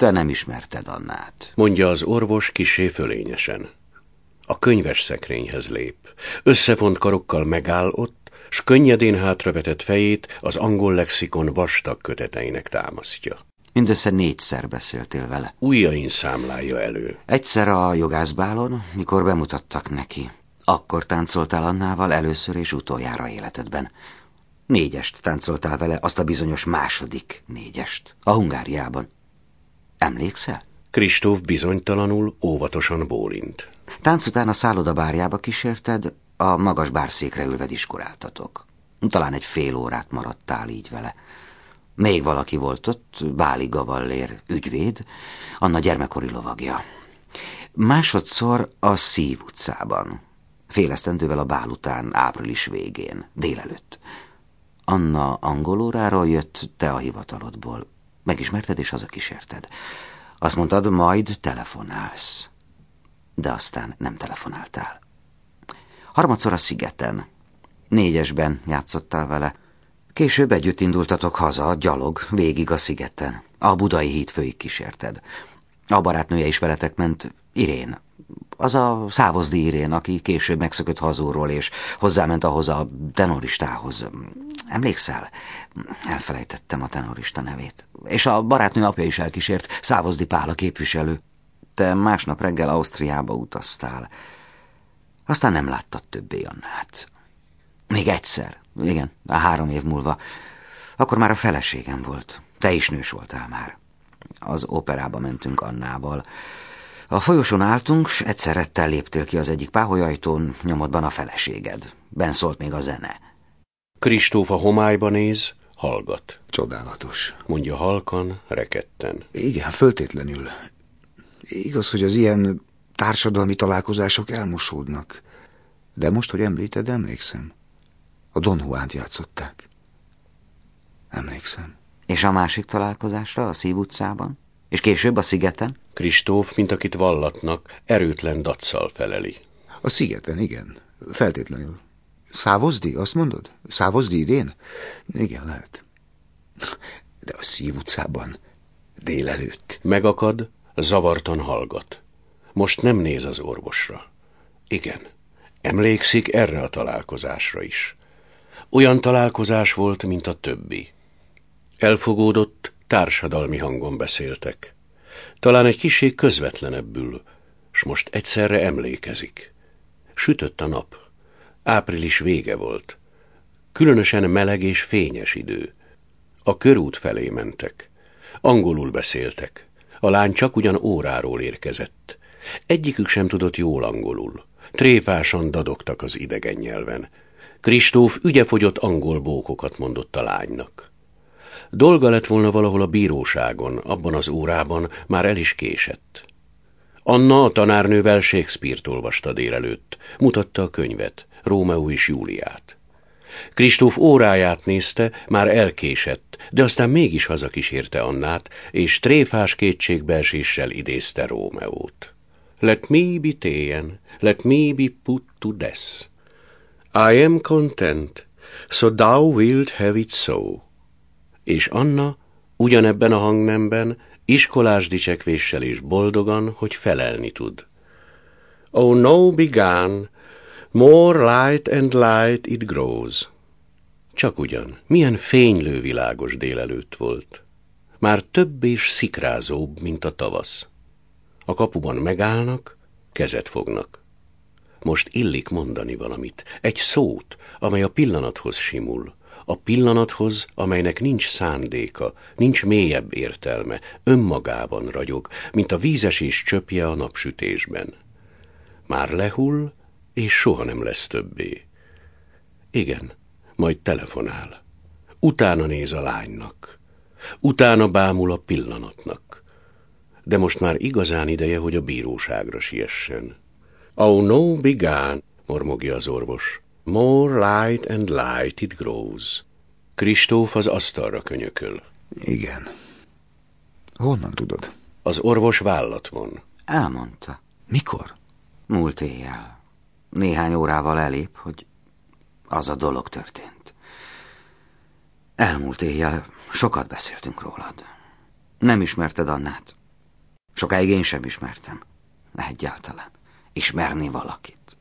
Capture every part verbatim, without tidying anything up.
Te nem ismerted Annát, mondja az orvos kissé fölényesen. A könyves szekrényhez lép. Összefont karokkal megáll ott, s könnyedén hátravetett fejét az angol lexikon vastag köteteinek támasztja. Mindössze négyszer beszéltél vele. Ujjain számlálja elő. Egyszer a jogászbálon, mikor bemutattak neki. Akkor táncoltál Annával először és utoljára életedben. Négyest táncoltál vele, azt a bizonyos második négyest. A Hungáriában. Emlékszel? Kristóf bizonytalanul, óvatosan bólint. Tánc után a szálloda bárjába kísérted, a magas bárszékre ülve diskuráltatok. Talán egy fél órát maradtál így vele. Még valaki volt ott, Báli Gavallér, ügyvéd, Anna gyermekkori lovagja. Másodszor a Szív utcában. Fél esztendővel a bál után, április végén, délelőtt. Anna angol óráról jött, te a hivatalodból. Megismerted és hazakísérted. Azt mondtad, majd telefonálsz. De aztán nem telefonáltál. Harmadszor a Szigeten. Négyesben játszottál vele. Később együtt indultatok haza, gyalog, végig a Szigeten. A Budai híd főig kísérted. A barátnője is veletek ment, Irén. Az a Szávozdi Irén, aki később megszökött hazúról, és hozzáment ahhoz a tenoristához. Emlékszel? Elfelejtettem a tenorista nevét. És a barátnő apja is elkísért, Szávozdi Pál, a képviselő. Te másnap reggel Ausztriába utaztál. Aztán nem láttad többé Annát. Még egyszer, igen, a három év múlva. Akkor már a feleségem volt. Te is nős voltál már. Az operába mentünk Annával. A folyosón álltunk, s egyszerre te léptél ki az egyik páholyajtón, nyomodban a feleséged. Benn szólt még a zene. Kristóf a homályba néz, hallgat. Csodálatos, mondja halkan, rekedten. Igen, föltétlenül. Igaz, hogy az ilyen társadalmi találkozások elmosódnak. De most, hogy említed, emlékszem. A Don Juant játszották. Emlékszem. És a másik találkozásra a Szív utcában? És később a Szigeten? Kristóf, mint akit vallatnak, erőtlen daccal feleli. A Szigeten, igen. Feltétlenül. Szávozdi, azt mondod? Szávozdi idén? Igen, lehet. De a Szív utcában délelőtt. Megakad, zavartan hallgat. Most nem néz az orvosra. Igen, emlékszik erre a találkozásra is. Olyan találkozás volt, mint a többi. Elfogódott, társadalmi hangon beszéltek. Talán egy kissé közvetlenebbül, s most egyszerre emlékezik. Sütött a nap. Április vége volt. Különösen meleg és fényes idő. A körút felé mentek. Angolul beszéltek. A lány csak ugyan óráról érkezett. Egyikük sem tudott jól angolul. Tréfásan dadogtak az idegen nyelven. Kristóf ügyefogyott angol bókokat mondott a lánynak. Dolga lett volna valahol a bíróságon, abban az órában már el is késett. Anna a tanárnővel Shakespeare-t olvasta délelőtt, mutatta a könyvet, Rómeó és Júliát. Kristóf óráját nézte, már elkésett, de aztán mégis hazakísérte Annát, és tréfás kétségbeeséssel idézte Rómeót. Let me be ta'en, let me be put to death. I am content, so thou wilt have it so. És Anna ugyanebben a hangnemben, iskolás dicsekvéssel és boldogan, hogy felelni tud. Oh no began, more light and light it grows. Csak ugyan, milyen fénylő világos délelőtt volt. Már több és szikrázóbb, mint a tavasz. A kapuban megállnak, kezet fognak. Most illik mondani valamit, egy szót, amely a pillanathoz simul. A pillanathoz, amelynek nincs szándéka, nincs mélyebb értelme, önmagában ragyog, mint a vízesés csöpje a napsütésben. Már lehull, és soha nem lesz többé. Igen, majd telefonál. Utána néz a lánynak. Utána bámul a pillanatnak. De most már igazán ideje, hogy a bíróságra siessen. Oh no began, mormogja az orvos. More light and light it grows. Kristóf az asztalra könyököl. Igen. Honnan tudod? Az orvos vállat von. Elmondta. Mikor? Múlt éjjel. Néhány órával elép, hogy az a dolog történt. Elmúlt éjjel sokat beszéltünk rólad. Nem ismerted Annát. Sokáig én sem ismertem. Egyáltalán. Ismerni valakit.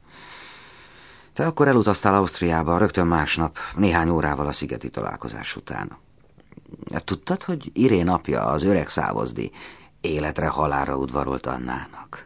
Te akkor elutaztál Ausztriába, rögtön másnap, néhány órával a szigeti találkozás után. Tudtad, hogy Irén apja, az öreg Szávozdi, életre halálra udvarolt Annának?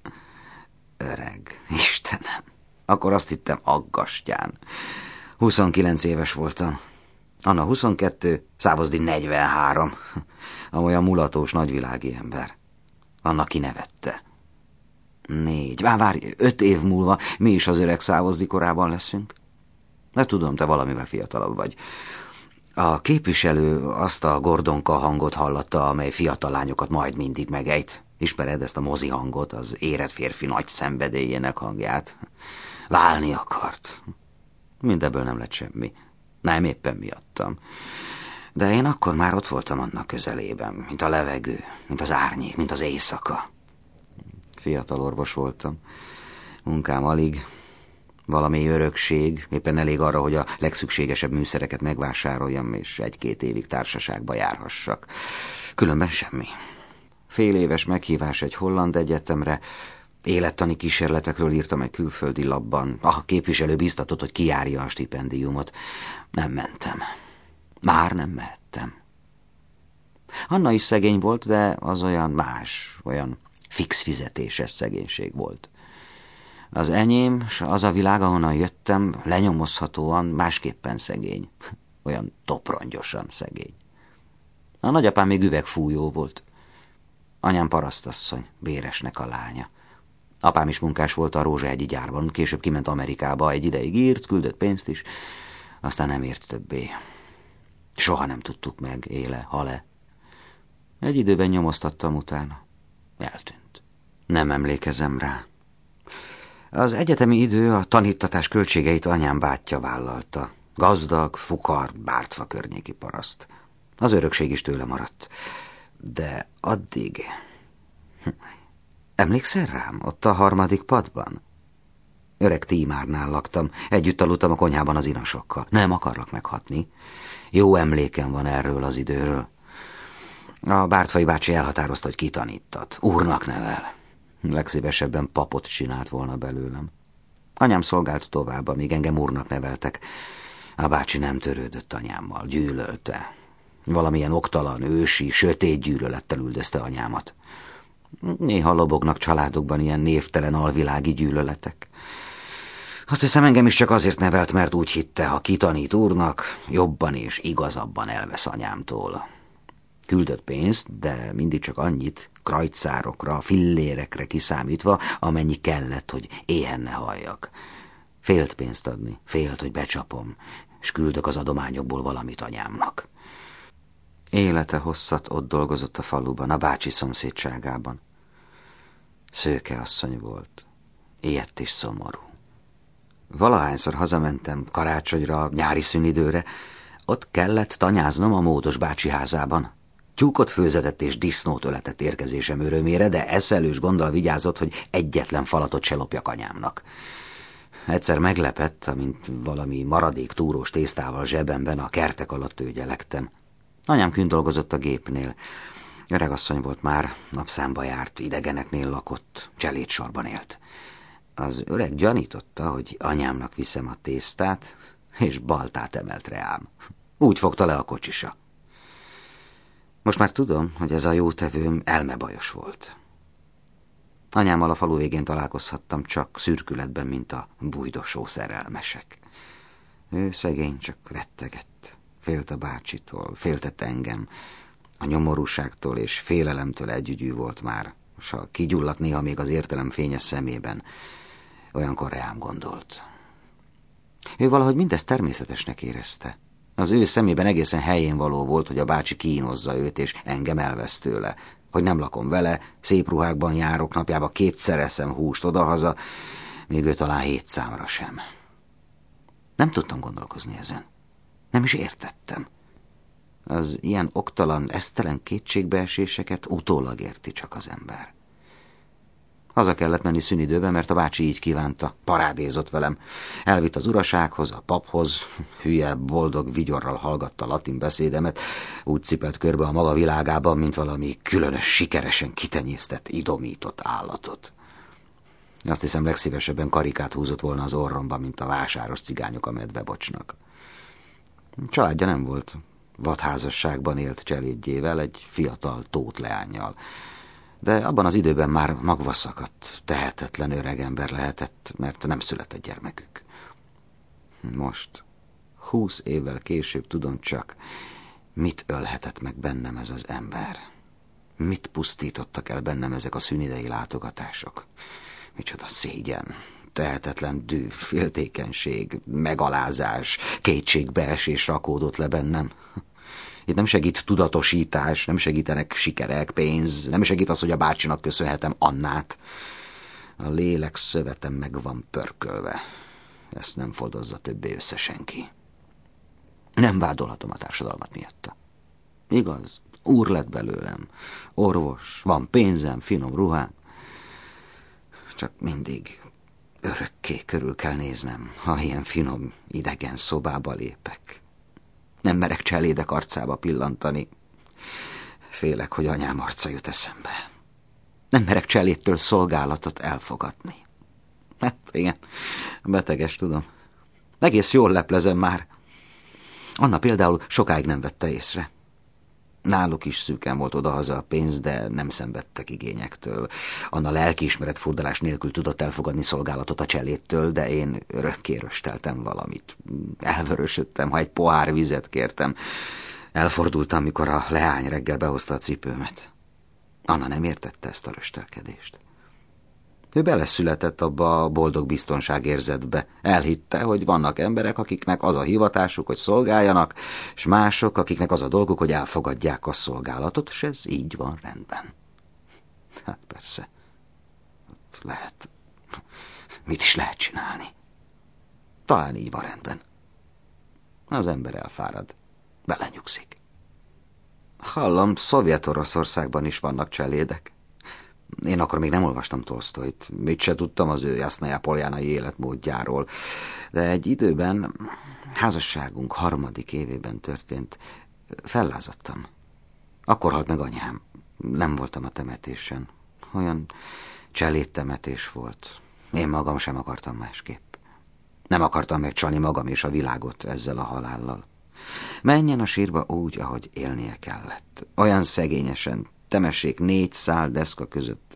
Öreg, Istenem. Akkor azt hittem aggastyán. huszonkilenc éves voltam. Anna huszonkettő, Szávozdi negyvenhárom. Amolyan mulatós nagyvilági ember. Anna kinevette. Négy, vár, várj, öt év múlva mi is az öreg Szávozdi korában leszünk? De tudom, te valamivel fiatalabb vagy. A képviselő azt a Gordonka hangot hallatta, amely fiatal lányokat majd mindig megejt. Ismered ezt a mozi hangot, az érett férfi nagy szenvedélyének hangját? Válni akart. Mindebből nem lett semmi. Nem, éppen miattam. De én akkor már ott voltam annak közelében, mint a levegő, mint az árnyék, mint az éjszaka. Fiatal orvos voltam. Munkám alig. Valami örökség, éppen elég arra, hogy a legszükségesebb műszereket megvásároljam, és egy-két évig társaságba járhassak. Különben semmi. Fél éves meghívás egy holland egyetemre, élettani kísérletekről írtam egy külföldi labban. A képviselő biztatott, hogy kijárja a stipendiumot. Nem mentem. Már nem mehettem. Anna is szegény volt, de az olyan más, olyan fix fizetéses szegénység volt. Az enyém, s az a világ, ahonnan jöttem, lenyomozhatóan másképpen szegény. Olyan toprongyosan szegény. A nagyapám még üvegfújó volt. Anyám parasztasszony, béresnek a lánya. Apám is munkás volt a Rózsahegyi gyárban, később kiment Amerikába, egy ideig írt, küldött pénzt is, aztán nem ért többé. Soha nem tudtuk meg, éle, hal-e. Egy időben nyomoztattam utána. Eltűnt. Nem emlékezem rá. Az egyetemi idő a taníttatás költségeit anyám bátyja vállalta. Gazdag, fukar, Bártfa környéki paraszt. Az örökség is tőle maradt. De addig... Emlékszel rám, ott a harmadik padban? Öreg Tímárnál laktam, együtt aludtam a konyhában az inasokkal. Nem akarlak meghatni. Jó emlékem van erről az időről. A Bártfai bácsi elhatározta, hogy kitanítat. Úrnak nevel. Legszívesebben papot csinált volna belőlem. Anyám szolgált tovább, amíg engem úrnak neveltek. A bácsi nem törődött anyámmal, gyűlölte. Valamilyen oktalan, ősi, sötét gyűlölettel üldözte anyámat. Néha lobognak családokban ilyen névtelen alvilági gyűlöletek. Azt hiszem, engem is csak azért nevelt, mert úgy hitte, ha kitanít úrnak, jobban és igazabban elvesz anyámtól. Küldött pénzt, de mindig csak annyit, krajcárokra, fillérekre kiszámítva, amennyi kellett, hogy éhen ne halljak. Félt pénzt adni, félt, hogy becsapom, és küldök az adományokból valamit anyámnak. Élete hosszat ott dolgozott a faluban, a bácsi szomszédságában. Szőke asszony volt, ilyet is szomorú. Valahányszor hazamentem karácsonyra, nyári szünidőre, ott kellett tanyáznom a Módos bácsi házában. Tyúkot főzetett és disznót öletett érkezésem örömére, de eszelős gonddal vigyázott, hogy egyetlen falatot se lopjak anyámnak. Egyszer meglepett, amint valami maradék túrós tésztával zsebemben a kertek alatt őgyelektem. Anyám kint dolgozott a gépnél. Öregasszony volt már, napszámba járt, idegeneknél lakott, cselédsorban élt. Az öreg gyanította, hogy anyámnak viszem a tésztát, és baltát emelt reám. Úgy fogta le a kocsisa. Most már tudom, hogy ez a jótevőm elmebajos volt. Anyámmal a falu végén találkozhattam, csak szürkületben, mint a bújdosó szerelmesek. Ő szegény csak rettegett. Félt a bácsitól, féltett engem. A nyomorúságtól és félelemtől együgyű volt már, s ha kigyulladt néha még az értelem fényes szemében, olyankor rám gondolt. Ő valahogy mindezt természetesnek érezte. Az ő szemében egészen helyén való volt, hogy a bácsi kínozza őt, és engem elvesz tőle. Hogy nem lakom vele, szép ruhákban járok, napjába kétszer eszem húst odahaza, még ő talán hét számra sem. Nem tudtam gondolkozni ezen. Nem is értettem. Az ilyen oktalan, esztelen kétségbeeséseket utólag érti csak az ember. Haza kellett menni szünidőben, mert a bácsi így kívánta, parádézott velem. Elvitt az urasághoz, a paphoz, hülye, boldog vigyorral hallgatta latin beszédemet, úgy cipelt körbe a maga világában, mint valami különös, sikeresen kitenyésztett, idomított állatot. Azt hiszem, legszívesebben karikát húzott volna az orromba, mint a vásáros cigányok a medvebocsnak. Családja nem volt. Vadházasságban élt cselédjével, egy fiatal tót leánnyal. De abban az időben már magva szakadt, tehetetlen öreg ember lehetett, mert nem született gyermekük. Most, húsz évvel később tudom csak, mit ölhetett meg bennem ez az ember. Mit pusztítottak el bennem ezek a szünidei látogatások. Micsoda szégyen, tehetetlen dű, féltékenység, megalázás, kétségbeesés rakódott le bennem. Itt nem segít tudatosítás, nem segítenek sikerek, pénz, nem segít az, hogy a bácsinak köszönhetem Annát. A lélek szövetem meg van pörkölve. Ezt nem fordozza többé össze senki. Nem vádolhatom a társadalmat miatta. Igaz, úr lett belőlem, orvos, van pénzem, finom ruhám. Csak mindig örökké körül kell néznem, ha ilyen finom, idegen szobába lépek. Nem merek cselédek arcába pillantani. Félek, hogy anyám arca jut eszembe. Nem merek cselédtől szolgálatot elfogadni. Hát igen, beteges, tudom. Egész jól leplezem már. Anna például sokáig nem vette észre. Náluk is szűken volt odahaza a pénz, de nem szenvedtek igényektől. Anna lelkiismeret furdalás nélkül tudott elfogadni szolgálatot a cselédtől, de én örökké rösteltem valamit. Elvörösödtem, ha egy pohár vizet kértem. Elfordultam, mikor a leány reggel behozta a cipőmet. Anna nem értette ezt a röstelkedést. Ő beleszületett abba a boldog biztonságérzetbe. Elhitte, hogy vannak emberek, akiknek az a hivatásuk, hogy szolgáljanak, és mások, akiknek az a dolguk, hogy elfogadják a szolgálatot, és ez így van rendben. Hát persze. Lehet. Mit is lehet csinálni? Talán így van rendben. Az ember elfárad. Belenyugszik. Hallom, Szovjet-Oroszországban is vannak cselédek. Én akkor még nem olvastam Tolsztojt, mit se tudtam az ő Jasznaja Poljánai életmódjáról, de egy időben, házasságunk harmadik évében történt, fellázadtam. Akkor halt meg anyám, nem voltam a temetésen. Olyan cselédtemetés volt. Én magam sem akartam másképp. Nem akartam megcsalni magam és a világot ezzel a halállal. Menjen a sírba úgy, ahogy élnie kellett. Olyan szegényesen, temessék négy szál deszka között.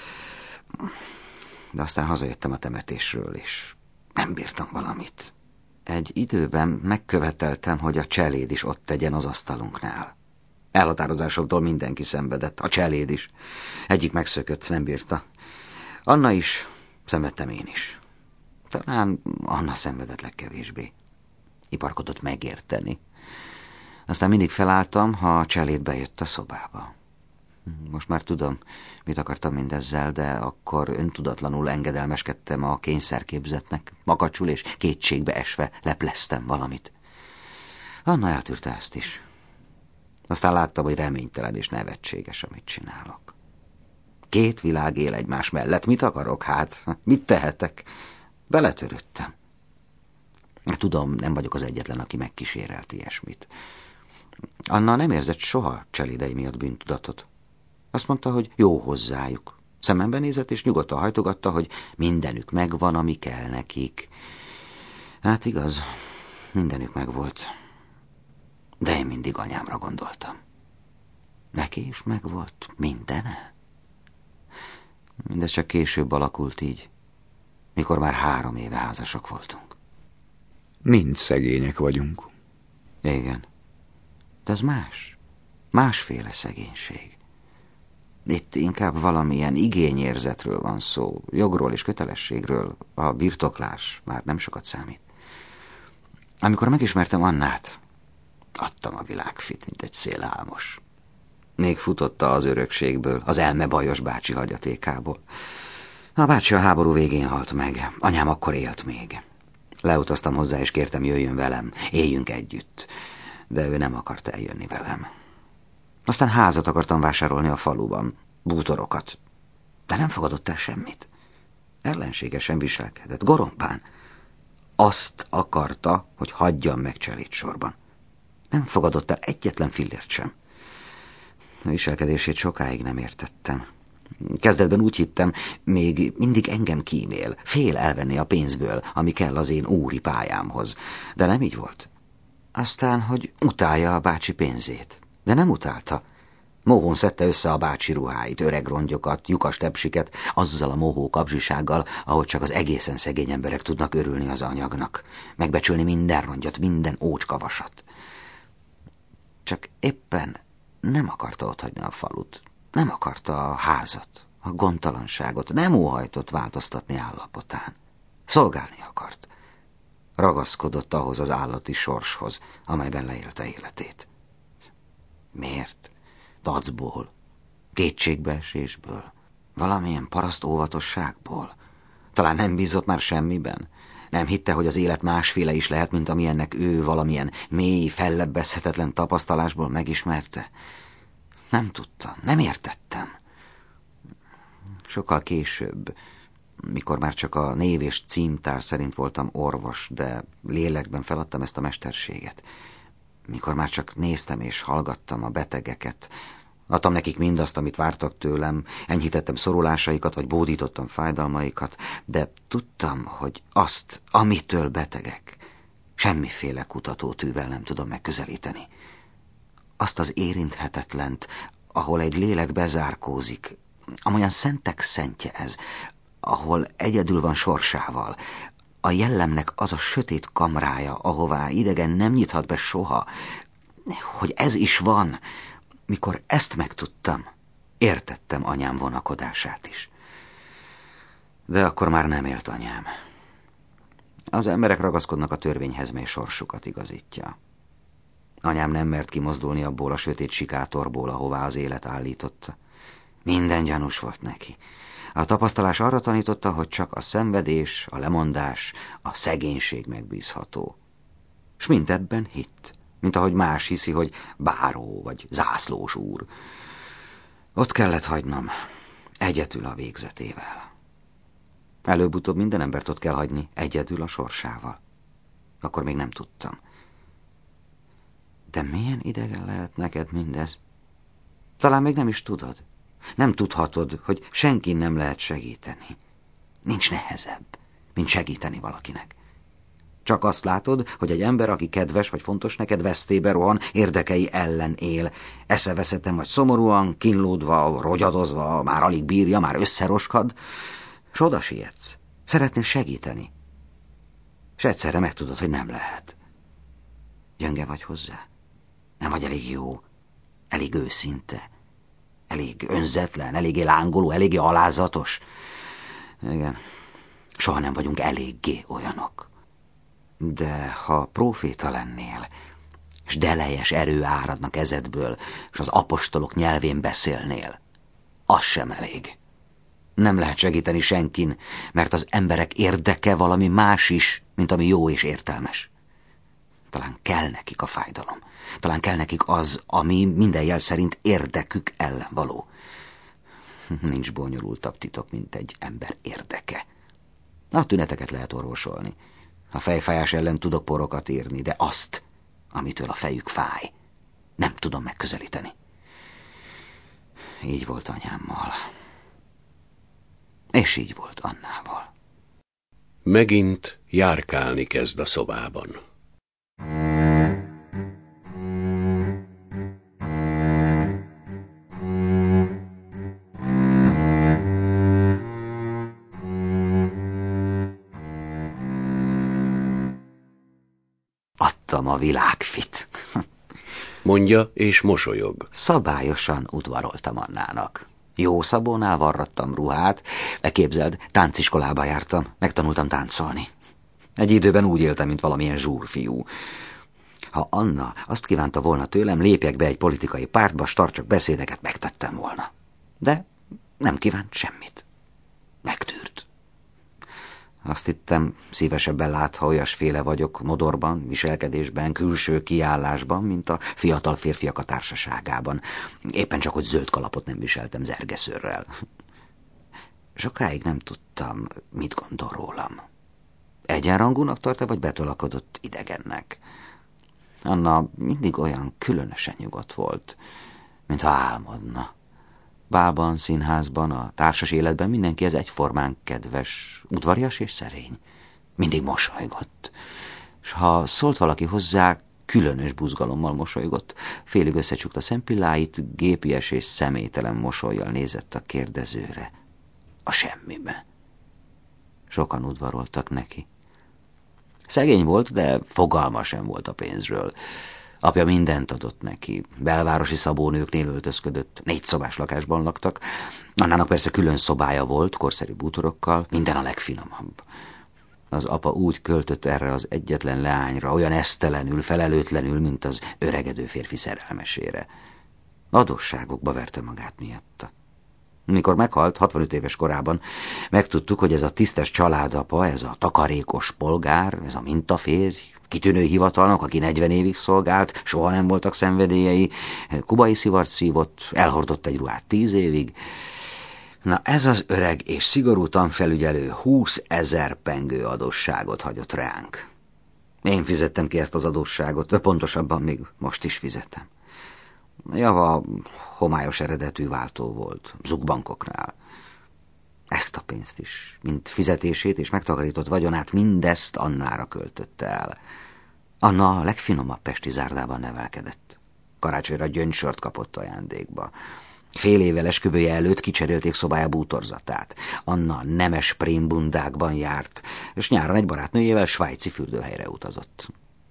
De aztán hazajöttem a temetésről, és nem bírtam valamit. Egy időben megköveteltem, hogy a cseléd is ott tegyen az asztalunknál. Elhatározásomtól mindenki szenvedett, a cseléd is. Egyik megszökött, nem bírta. Anna is, szenvedtem én is. Talán Anna szenvedett legkevésbé. Iparkodott megérteni. Aztán mindig felálltam, ha a cseléd bejött a szobába. Most már tudom, mit akartam mindezzel, de akkor öntudatlanul engedelmeskedtem a kényszerképzetnek. Makacsul és kétségbe esve lepleztem valamit. Anna eltűrte ezt is. Aztán láttam, hogy reménytelen és nevetséges, amit csinálok. Két világ él egymás mellett. Mit akarok hát? Mit tehetek? Beletörődtem. Tudom, nem vagyok az egyetlen, aki megkísérelt ilyesmit. Anna nem érzett soha cselédei miatt bűntudatot. Azt mondta, hogy jó hozzájuk. Szemembe nézett, és nyugodtan hajtogatta, hogy mindenük megvan, ami kell nekik. Hát igaz, mindenük megvolt. De én mindig anyámra gondoltam. Neki is megvolt mindene. Mindez csak később alakult így, mikor már három éve házasok voltunk. Mind szegények vagyunk. Igen. De az más. Másféle szegénység. Itt inkább valamilyen igényérzetről van szó, jogról és kötelességről. A birtoklás már nem sokat számít. Amikor megismertem Annát, adtam a világfit, mint egy szélálmos. Még futotta az örökségből, az elmebajos bácsi hagyatékából. A bácsi a háború végén halt meg, anyám akkor élt még. Leutaztam hozzá, és kértem, jöjjön velem, éljünk együtt. De ő nem akart eljönni velem. Aztán házat akartam vásárolni a faluban, bútorokat. de nem fogadott el semmit. Ellenségesen viselkedett, gorompán. Azt akarta, hogy hagyjam meg cselédsorban. Nem fogadott el egyetlen fillért sem. A viselkedését sokáig nem értettem. Kezdetben úgy hittem, még mindig engem kímél, fél elvenni a pénzből, ami kell az én úri pályámhoz. De nem így volt. Aztán, hogy utálja a bácsi pénzét. De nem utálta. Mohón szedte össze a bácsi ruháit, öreg rongyokat, lyukas tepsiket, azzal a mohó kapzsisággal, ahogy csak az egészen szegény emberek tudnak örülni az anyagnak. Megbecsülni minden rongyot, minden ócskavasat. Csak éppen nem akarta otthagyni a falut. Nem akarta a házat, a gondtalanságot, nem óhajtott változtatni állapotán. Szolgálni akart. Ragaszkodott ahhoz az állati sorshoz, amelyben leélte életét. Miért? Dacból, kétségbeesésből, valamilyen paraszt óvatosságból. Talán nem bízott már semmiben. Nem hitte, hogy az élet másféle is lehet, mint amilyennek ő valamilyen mély, fellebbezhetetlen tapasztalásból megismerte. Nem tudtam, nem értettem. Sokkal később, mikor már csak a név és címtár szerint voltam orvos, de lélekben feladtam ezt a mesterséget. Mikor már csak néztem és hallgattam a betegeket, adtam nekik mindazt, amit vártak tőlem, enyhítettem szorulásaikat, vagy bódítottam fájdalmaikat, de tudtam, hogy azt, amitől betegek, semmiféle kutatótűvel nem tudom megközelíteni. Azt az érinthetetlent, ahol egy lélek bezárkózik, amolyan szentek szentje ez, ahol egyedül van sorsával, a jellemnek az a sötét kamrája, ahová idegen nem nyithat be soha, hogy ez is van. Mikor ezt megtudtam, értettem anyám vonakodását is. De akkor már nem élt anyám. Az emberek ragaszkodnak a törvényhez, mely sorsukat igazítja. Anyám nem mert kimozdulni abból a sötét sikátorból, ahová az élet állította. Minden gyanús volt neki. A tapasztalás arra tanította, hogy csak a szenvedés, a lemondás, a szegénység megbízható. S mindebben hitt, mint ahogy más hiszi, hogy báró vagy zászlós úr. Ott kellett hagynom, egyedül a végzetével. Előbb-utóbb minden embert ott kell hagyni, egyedül a sorsával. Akkor még nem tudtam. De milyen idegen lehet neked mindez? Talán még nem is tudod. Nem tudhatod, hogy senki nem lehet segíteni. Nincs nehezebb, mint segíteni valakinek. Csak azt látod, hogy egy ember, aki kedves vagy fontos neked, vesztébe rohan, érdekei ellen él. Eszeveszetten vagy szomorúan, kínlódva, rogyadozva, már alig bírja, már összeroskad, s oda sietsz. Szeretnél segíteni. S egyszerre megtudod, hogy nem lehet. Gyönge vagy hozzá? Nem vagy elég jó, elég őszinte, elég önzetlen, eléggé lángoló, eléggé alázatos. Igen, soha nem vagyunk eléggé olyanok. De ha próféta lennél, s delejes erő áradna kezedből, s az apostolok nyelvén beszélnél, az sem elég. Nem lehet segíteni senkin, mert az emberek érdeke valami más is, mint ami jó és értelmes. Talán kell nekik a fájdalom. Talán kell nekik az, ami minden jel szerint érdekük ellen való. Nincs bonyolultabb titok, mint egy ember érdeke. A tüneteket lehet orvosolni. A fejfájás ellen tudok porokat írni, de azt, amitől a fejük fáj, nem tudom megközelíteni. Így volt anyámmal. És így volt Annával. Megint járkálni kezd a szobában. Adtam a világfit. Mondja és mosolyog. Szabályosan udvaroltam Annának. Jó szabónál varrattam ruhát, leképzeld, tánciskolába jártam, megtanultam táncolni. Egy időben úgy éltem, mint valamilyen zsúrfiú. Ha Anna azt kívánta volna tőlem, lépjek be egy politikai pártba, s tartsak beszédeket, megtettem volna. De nem kívánt semmit. Megtűrt. Azt hittem, szívesebben lát, ha olyasféle vagyok modorban, viselkedésben, külső kiállásban, mint a fiatal férfiak a társaságában. Éppen csak, hogy zöld kalapot nem viseltem zergeszőrrel. Sokáig nem tudtam, mit gondol rólam. Egyenrangúnak tart-e, vagy betolakodott idegennek? Anna mindig olyan különösen nyugodt volt, mintha álmodna. Bálban, színházban, a társas életben mindenki ez egyformán kedves, udvarias és szerény. Mindig mosolygott. És ha szólt valaki hozzá, különös buzgalommal mosolygott, félig összecsukta szempilláit, gépies és személytelen mosollyal nézett a kérdezőre. A semmibe. Sokan udvaroltak neki. Szegény volt, de fogalma sem volt a pénzről. Apja mindent adott neki. Belvárosi szabónőknél öltözködött, négy szobás lakásban laktak. Annának persze külön szobája volt, korszerű bútorokkal, minden a legfinomabb. Az apa úgy költött erre az egyetlen leányra, olyan esztelenül, felelőtlenül, mint az öregedő férfi szerelmesére. Adósságokba verte magát miatta. Mikor meghalt, hatvanöt éves korában, megtudtuk, hogy ez a tisztes családapa, ez a takarékos polgár, ez a mintaférj, kitűnő hivatalnok, aki negyven évig szolgált, soha nem voltak szenvedélyei, kubai szivart szívott, elhordott egy ruhát tíz évig. Na ez az öreg és szigorú tanfelügyelő húszezer pengő adósságot hagyott ránk. Én fizettem ki ezt az adósságot, pontosabban még most is fizetem. Java homályos eredetű váltó volt, zugbankoknál. Ezt a pénzt is, mint fizetését és megtakarított vagyonát, mindezt Annára költötte el. Anna a legfinomabb pesti zárdában nevelkedett. Karácsonyra gyöngysört kapott ajándékba. Fél évvel esküvője előtt kicserélték szobája bútorzatát. Anna nemes prémbundákban járt, és nyáron egy barátnőjével svájci fürdőhelyre utazott.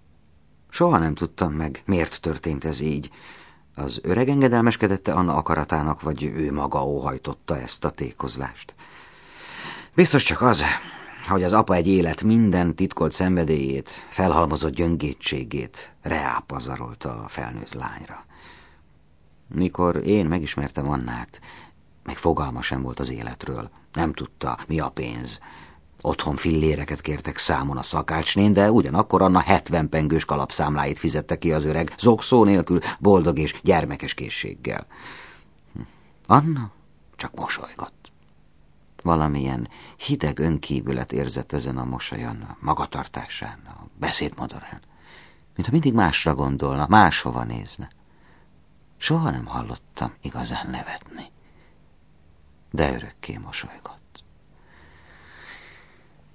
Soha nem tudtam meg, miért történt ez így. Az öreg engedelmeskedette Anna akaratának, vagy ő maga óhajtotta ezt a tékozlást. Biztos csak az, hogy az apa egy élet minden titkolt szenvedélyét, felhalmozott gyöngétségét reápazarolta a felnőtt lányra. Mikor én megismertem Annát, meg fogalma sem volt az életről. Nem tudta, mi a pénz. Otthon filléreket kértek számon a szakácsnén, de ugyanakkor Anna hetven pengős kalapszámláit fizette ki az öreg, zokszó nélkül, boldog és gyermekes készséggel. Anna csak mosolygott. Valamilyen hideg önkívület érzett ezen a mosolyon, a magatartásán, a beszédmodorán. Mintha mindig másra gondolna, máshova nézne. Soha nem hallottam igazán nevetni, de örökké mosolygott.